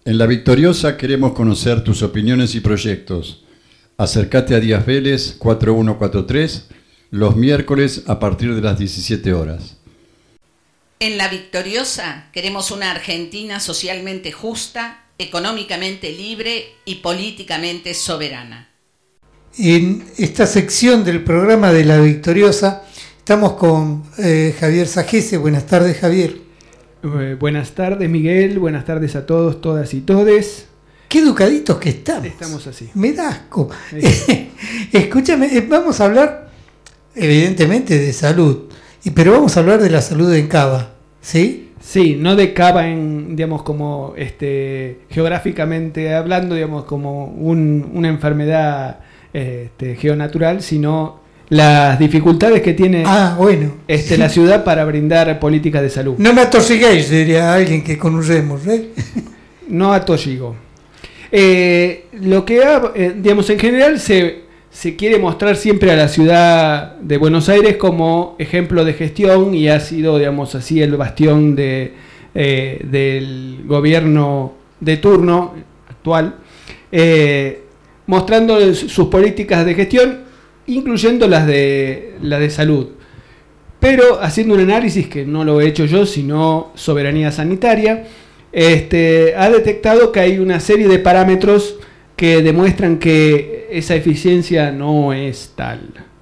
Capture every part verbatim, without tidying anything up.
En La Victoriosa queremos conocer tus opiniones y proyectos. Acércate a Díaz Vélez cuatro uno cuatro tres los miércoles a partir de las diecisiete horas. En La Victoriosa queremos una Argentina socialmente justa, económicamente libre y políticamente soberana. En esta sección del programa de La Victoriosa estamos con eh, Javier Sagese. Buenas tardes, Javier. Eh, buenas tardes, Miguel. Buenas tardes a todos, todas y todes. Qué educaditos que estamos. Estamos así. Me da asco. Escúchame, vamos a hablar evidentemente de salud, pero vamos a hablar de la salud en Cava, ¿sí? Sí, no de Cava en, digamos, como este, geográficamente hablando, digamos, como un, una enfermedad este, geonatural, sino las dificultades que tiene ah, bueno. este, la ciudad para brindar políticas de salud. No me atosigáis, diría alguien que conocemos, ¿eh? No atosigo. Eh, lo que, ha, eh, digamos, en general se, se quiere mostrar siempre a la ciudad de Buenos Aires como ejemplo de gestión y ha sido, digamos, así el bastión de, eh, del gobierno de turno actual, eh, mostrando sus políticas de gestión, incluyendo las de, las de salud, pero haciendo un análisis que no lo he hecho yo, sino Soberanía Sanitaria, este, ha detectado que hay una serie de parámetros que demuestran que esa eficiencia no es tal.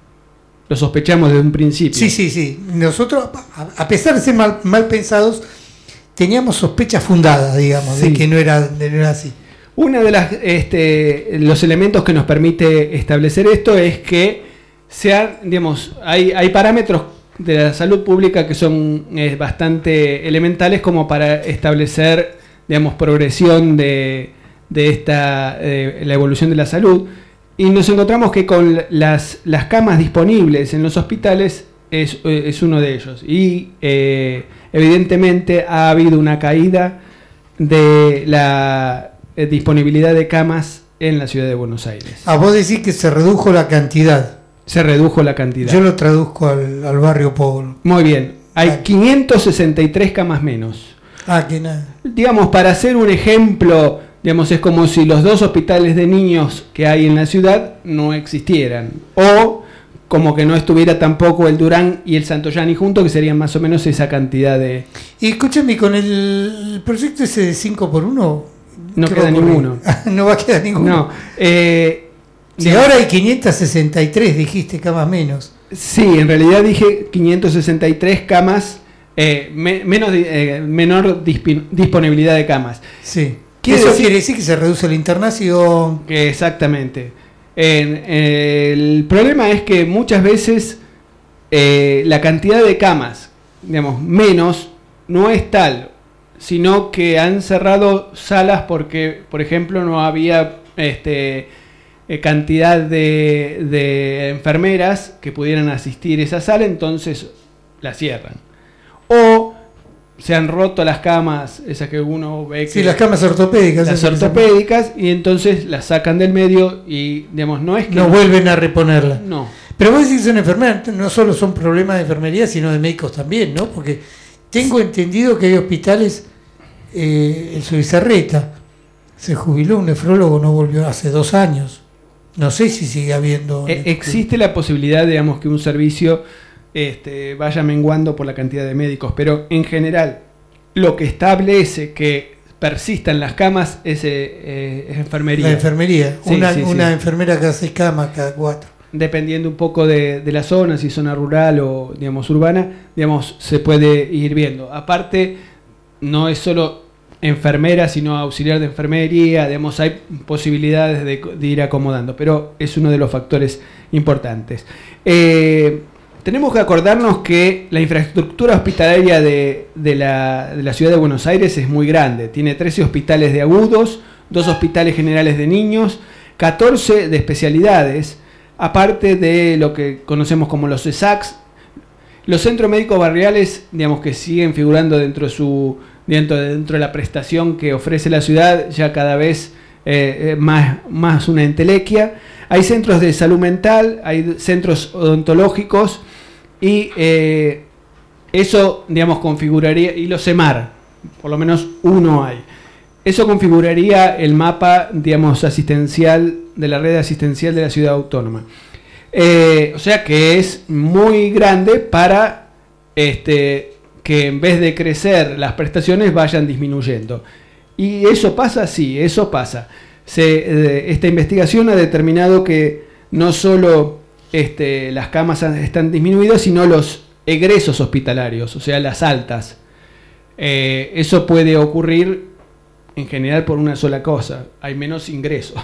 Lo sospechamos desde un principio. Sí, sí, sí. Nosotros, a pesar de ser mal, mal pensados, teníamos sospechas fundadas, digamos, sí, de que no era, de no era así. Una de las este, los elementos que nos permite establecer esto es que sean, digamos, hay, hay parámetros de la salud pública que son eh, bastante elementales como para establecer, digamos, progresión de, de esta eh, la evolución de la salud, y nos encontramos que con las, las camas disponibles en los hospitales es, es uno de ellos, y eh, evidentemente ha habido una caída de la disponibilidad de camas en la ciudad de Buenos Aires. Ah, vos decís que se redujo la cantidad. Se redujo la cantidad. Yo lo traduzco al, al barrio pobre. Muy bien. Hay ah, quinientas sesenta y tres camas menos. Ah, que nada. Digamos, para hacer un ejemplo, digamos, es como si los dos hospitales de niños que hay en la ciudad no existieran. O como que no estuviera tampoco el Durán y el Santoyani juntos, que serían más o menos esa cantidad de... Y escúchame, con el proyecto ese de cinco por uno... No queda ninguno. No va a quedar ninguno. No. Eh, si ahora hay quinientas sesenta y tres, dijiste, camas menos. Sí, en realidad dije quinientas sesenta y tres camas, eh, me, menos eh, menor disp- disponibilidad de camas. Sí. Eso decir, quiere decir que se reduce la internación. Que exactamente. En, eh, el problema es que muchas veces eh, la cantidad de camas, digamos, menos, no es tal, sino que han cerrado salas porque, por ejemplo, no había este, eh, cantidad de, de enfermeras que pudieran asistir a esa sala, entonces la cierran. O se han roto las camas, esas que uno ve que... Sí, las camas ortopédicas. Las ortopédicas, y entonces las sacan del medio y, digamos, no es que... No, no vuelven a reponerlas. No. Pero vos decís que son enfermeras, no solo son problemas de enfermería, sino de médicos también, ¿no? Porque tengo entendido que hay hospitales... Eh, el Subizarreta se jubiló, un nefrólogo, no volvió hace dos años. No sé si sigue habiendo... Eh, existe la posibilidad, digamos, que un servicio este, vaya menguando por la cantidad de médicos, pero en general lo que establece que persistan las camas es, eh, es enfermería. La enfermería, sí, una, sí, una sí. enfermera cada seis camas, cada cuatro. Dependiendo un poco de, de la zona, si zona rural o, digamos, urbana, digamos, se puede ir viendo. Aparte, no es solo enfermera, sino auxiliar de enfermería, digamos, hay posibilidades de, de ir acomodando, pero es uno de los factores importantes. Eh, tenemos que acordarnos que la infraestructura hospitalaria de, de, la, de la ciudad de Buenos Aires es muy grande, tiene trece hospitales de agudos, dos hospitales generales de niños, catorce de especialidades, aparte de lo que conocemos como los C E S A Cs, los centros médicos barriales, digamos, que siguen figurando dentro de su dentro de, dentro de la prestación que ofrece la ciudad, ya cada vez eh, más, más una entelequia. Hay centros de salud mental, hay centros odontológicos y eh, eso, digamos, configuraría, y los CEMAR, por lo menos uno hay. eso configuraría el mapa, digamos, asistencial de la red asistencial de la ciudad autónoma. Eh, o sea que es muy grande para este, que en vez de crecer las prestaciones vayan disminuyendo. ¿Y eso pasa? Sí, eso pasa. Se, eh, esta investigación ha determinado que no solo este, las camas están disminuidas, sino los egresos hospitalarios, o sea, las altas. Eh, eso puede ocurrir en general por una sola cosa: hay menos ingresos.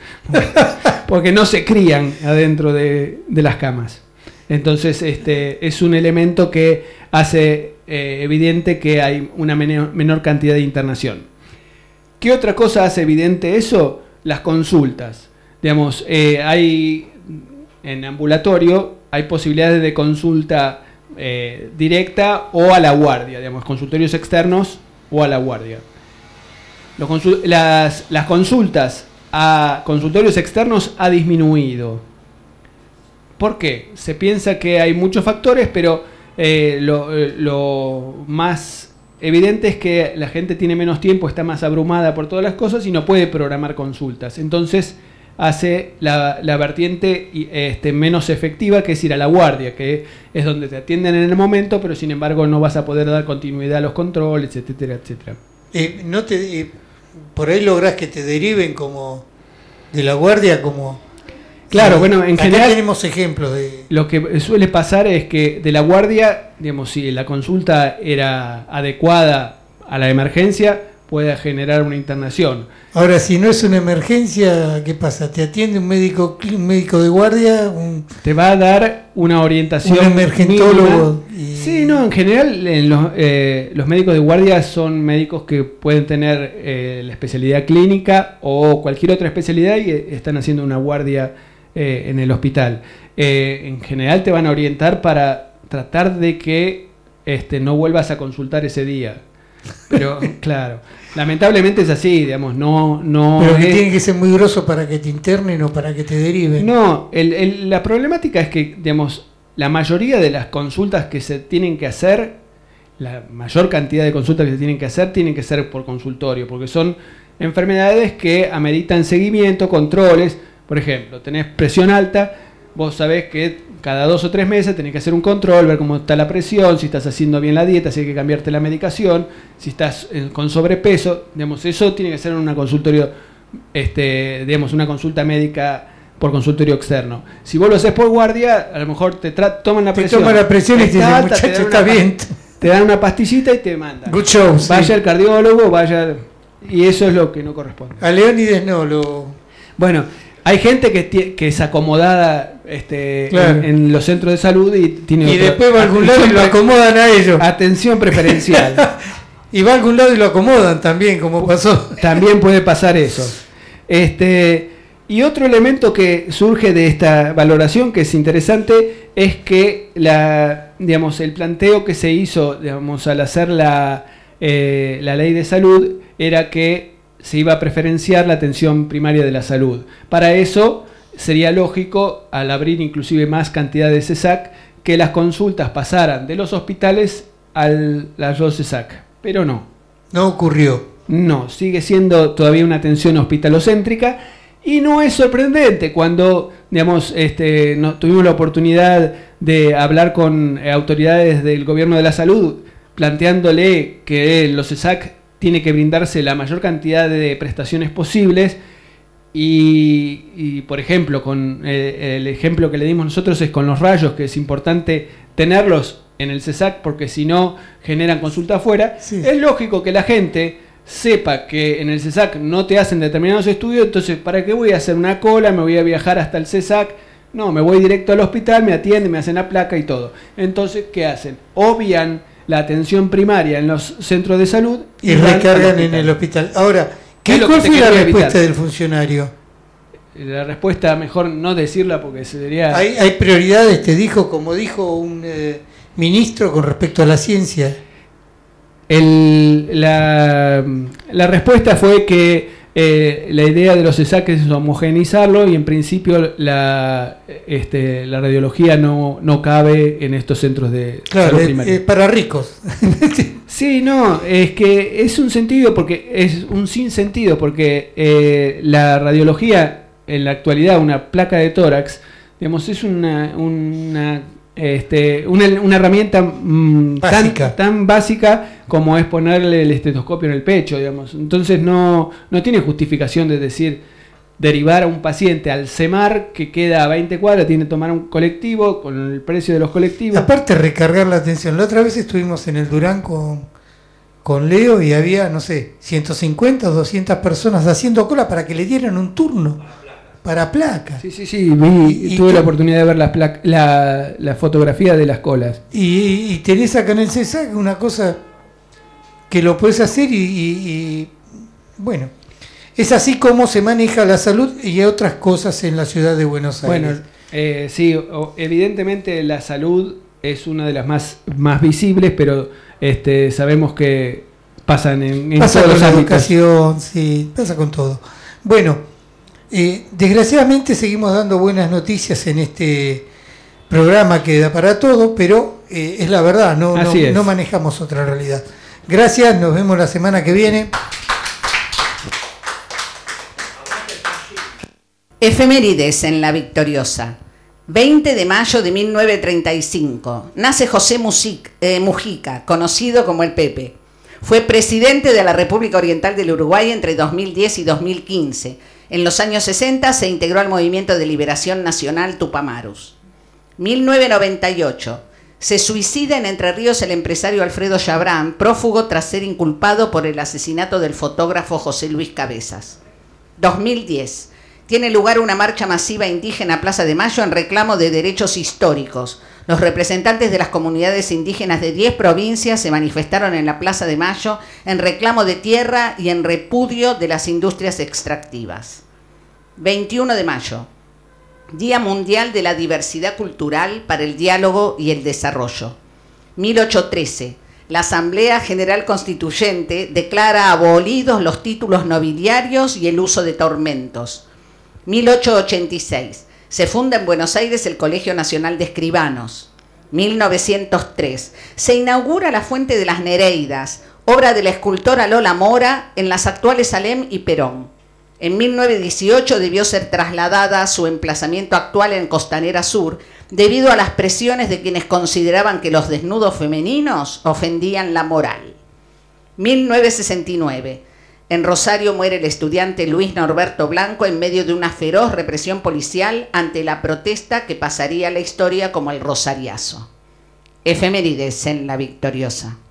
Porque no se crían adentro de, de las camas. Entonces este, es un elemento que hace eh, evidente que hay una menor, menor cantidad de internación. ¿Qué otra cosa hace evidente eso? Las consultas. Digamos, eh, hay en ambulatorio hay posibilidades de consulta eh, directa o a la guardia, digamos, consultorios externos o a la guardia. Los consul- las, las consultas a consultorios externos ha disminuido. ¿Por qué? Se piensa que hay muchos factores, pero eh, lo, lo más evidente es que la gente tiene menos tiempo, está más abrumada por todas las cosas y no puede programar consultas. Entonces hace la, la vertiente este, menos efectiva, que es ir a la guardia, que es donde te atienden en el momento, pero sin embargo no vas a poder dar continuidad a los controles, etcétera, etcétera. Eh, no te, eh, por ahí lográs que te deriven como de la guardia, como... Claro, bueno, en acá general tenemos ejemplos de... Lo que suele pasar es que de la guardia, digamos, si la consulta era adecuada a la emergencia, puede generar una internación. Ahora, si no es una emergencia, ¿qué pasa? ¿Te atiende un médico un médico de guardia? Un, Te va a dar una orientación. un emergentólogo. Y... Sí, no, en general en los, eh, los médicos de guardia son médicos que pueden tener eh, la especialidad clínica o cualquier otra especialidad y eh, están haciendo una guardia eh, en el hospital. Eh, en general te van a orientar para tratar de que este, no vuelvas a consultar ese día. Pero claro, lamentablemente es así, digamos, no, no. Pero que es... tiene que ser muy grosso para que te internen o para que te deriven. No, el, el, la problemática es que, digamos, la mayoría de las consultas que se tienen que hacer, la mayor cantidad de consultas que se tienen que hacer, tienen que ser por consultorio, porque son enfermedades que ameritan seguimiento, controles. Por ejemplo, tenés presión alta, vos sabés que cada dos o tres meses tenés que hacer un control, ver cómo está la presión, si estás haciendo bien la dieta, si hay que cambiarte la medicación, si estás eh, con sobrepeso, digamos, eso tiene que ser en un consultorio, este, digamos, una consulta médica por consultorio externo. Si vos lo haces por guardia, a lo mejor te tra- toman la te presión. toman la presión y te dicen, alta, muchacho, te está una, bien. Te dan una pastillita y te mandan. Good show, vaya sí. al cardiólogo, vaya... Y eso es lo que no corresponde. A Leónides no, lo... Bueno, hay gente que, t- que es acomodada este, claro. en, en los centros de salud y tiene Y otro- después va a algún lado y lo pre- acomodan a ellos. atención preferencial. Y va a algún lado y lo acomodan también, como pasó. También puede pasar eso. Este, y otro elemento que surge de esta valoración que es interesante es que la, digamos, el planteo que se hizo, digamos, al hacer la, eh, la ley de salud era que se iba a preferenciar la atención primaria de la salud. Para eso sería lógico, al abrir inclusive más cantidad de C E S A C, que las consultas pasaran de los hospitales a las dos C E S A C. Pero no. No ocurrió. No, sigue siendo todavía una atención hospitalocéntrica y no es sorprendente cuando, digamos, este, no, tuvimos la oportunidad de hablar con eh, autoridades del gobierno de la salud planteándole que los C E S A C tiene que brindarse la mayor cantidad de prestaciones posibles y, y por ejemplo, con eh, el ejemplo que le dimos nosotros es con los rayos, que es importante tenerlos en el C E S A C porque si no generan consulta afuera. Sí. Es lógico que la gente sepa que en el C E S A C no te hacen determinados estudios, entonces ¿para qué voy a hacer una cola? Me voy a viajar hasta el C E S A C. No, me voy directo al hospital, me atienden, me hacen la placa y todo. Entonces, ¿qué hacen? Obvian la atención primaria en los centros de salud Y, y recargan en el hospital. Ahora, ¿qué, ¿Qué ¿cuál fue la respuesta evitar? del funcionario? La respuesta, mejor no decirla porque sería... ¿Hay, hay prioridades, te dijo, como dijo un eh, ministro con respecto a la ciencia? El, la, la respuesta fue que eh, la idea de los C E S A C es homogeneizarlo y en principio la, este, la radiología no, no cabe en estos centros de Claro, salud es, primaria. es para ricos. Sí, no, es que es un sentido porque es un sinsentido porque eh, la radiología en la actualidad, una placa de tórax, digamos, es una una este, una, una herramienta mmm, básica. Tan, tan básica como es ponerle el estetoscopio en el pecho, digamos. Entonces no no tiene justificación de decir derivar a un paciente al CEMAR que queda a veinte cuadras, tiene que tomar un colectivo con el precio de los colectivos. Aparte, recargar la atención. La otra vez estuvimos en el Durán con, con Leo y había, no sé, ciento cincuenta o doscientas personas haciendo cola para que le dieran un turno para placa. Sí, sí, sí, vi, y, tuve y, la oportunidad de ver las placa, la, la fotografía de las colas. Y, y tenés acá en el CESAC una cosa que lo puedes hacer y, y, y bueno... Es así como se maneja la salud y otras cosas en la ciudad de Buenos Aires. Bueno, eh, sí, o, evidentemente la salud es una de las más, más visibles, pero este, sabemos que pasan en, en pasa todos con los la ámbitos. educación, sí, pasa con todo. Bueno, eh, desgraciadamente seguimos dando buenas noticias en este programa que da para todo, pero eh, es la verdad, no, no, no manejamos otra realidad. Gracias, nos vemos la semana que viene. Efemérides en La Victoriosa. veinte de mayo de mil novecientos treinta y cinco. Nace José Music, eh, Mujica, conocido como el Pepe. Fue presidente de la República Oriental del Uruguay entre dos mil diez y dos mil quince. En los años sesenta se integró al Movimiento de Liberación Nacional Tupamaros. mil novecientos noventa y ocho. Se suicida en Entre Ríos el empresario Alfredo Chabrán, prófugo tras ser inculpado por el asesinato del fotógrafo José Luis Cabezas. dos mil diez. Tiene lugar una marcha masiva indígena a Plaza de Mayo en reclamo de derechos históricos. Los representantes de las comunidades indígenas de diez provincias se manifestaron en la Plaza de Mayo en reclamo de tierra y en repudio de las industrias extractivas. veintiuno de mayo. Día Mundial de la Diversidad Cultural para el Diálogo y el Desarrollo. mil ochocientos trece. La Asamblea General Constituyente declara abolidos los títulos nobiliarios y el uso de tormentos. mil ochocientos ochenta y seis. Se funda en Buenos Aires el Colegio Nacional de Escribanos. mil novecientos tres. Se inaugura la Fuente de las Nereidas, obra de la escultora Lola Mora, en las actuales Alem y Perón. En mil novecientos dieciocho debió ser trasladada a su emplazamiento actual en Costanera Sur, debido a las presiones de quienes consideraban que los desnudos femeninos ofendían la moral. mil novecientos sesenta y nueve. En Rosario muere el estudiante Luis Norberto Blanco en medio de una feroz represión policial ante la protesta que pasaría a la historia como el Rosariazo. Efemérides en La Victoriosa.